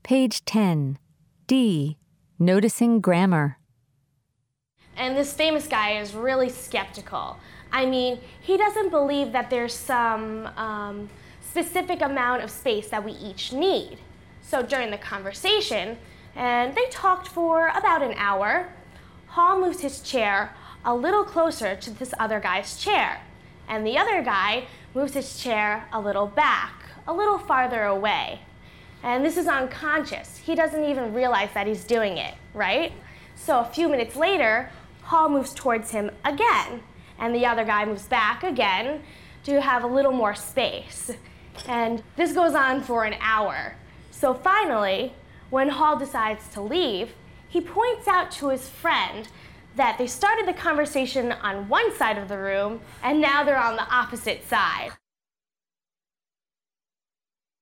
Page 10. D. Noticing grammar. And this famous guy is really skeptical. I mean, he doesn't believe that there's some specific amount of space that we each need. So during the conversation, and they talked for about an hour, Hall moves his chair a little closer to this other guy's chair, and the other guy moves his chair a little back, a little farther away. And this is unconscious. He doesn't even realize that he's doing it, right? So a few minutes later, Hall moves towards him again, and the other guy moves back again to have a little more space. And this goes on for an hour. So finally, when Hall decides to leave, he points out to his friend that they started the conversation on one side of the room, and now they're on the opposite side.